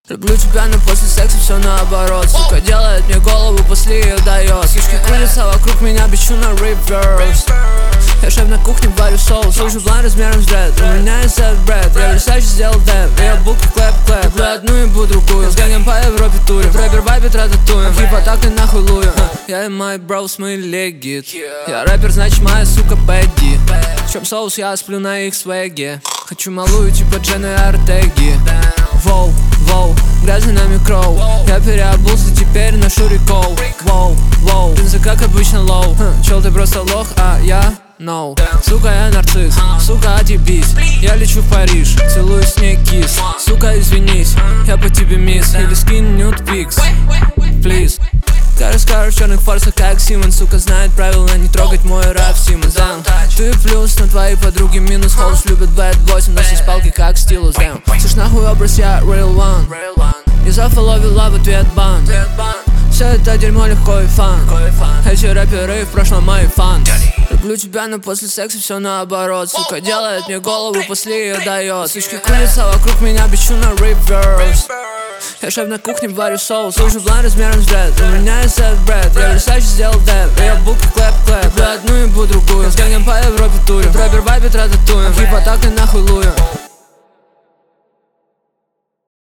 Люблю тебя, но после секса все наоборот. Сука делает мне голову, после ее дает. Фишки крутятся вокруг меня, бичу на реверс. Я шеф на кухне, варю соус. Слышу план размером с дред. У меня есть этот бред. Я Versace сделал дэп. Я булки клэп-клэп. Люблю одну и буду другую. Сгоним по Европе турим. Рэпер вайбит рататуем. Хипа так ты нахуй лую. Я и мои броус, мы легит. Я рэпер, значит моя сука Бэдди. В чем соус, я сплю на их свеге. Хочу малую типа Дженны Артеги. Воу, воу, грязный на микро. Я переобулся, теперь ношу рекол. Воу, воу, джинсы как обычно лоу. Чел, ты просто лох, а я no. Сука, я нарцисс, сука, отъебись. Я лечу в Париж, целую с ней кис. Сука, извинись, я по тебе мисс. Или скинь нюд пикс, please. Кару в черных форсах, как Симон. Сука знает правила, не трогать мой рэп, Симон. Ты плюс, на твои подруги минус. Холс любит бэд 8, носи с палки, как стилус. Слышь, нахуй образ, я real one. Не зафоловила в ответ бан. Все это дерьмо легко и фан. Эти рэперы в прошлом мои фан. Люблю тебя, но после секса все наоборот. Сука делает мне голову, после ее дает. Фишки крутятся вокруг меня, бичу на реверс. Я шеф на кухне, варю соус. Слышу план размером с дред. У меня есть этот бред. Я Versace сделал дэп. Я булки клэп-клэп. Люблю одну и буду другую. Сгоним по Европе турим. Рэпер вайбит рататуем. Хипа так ты нахуй лую.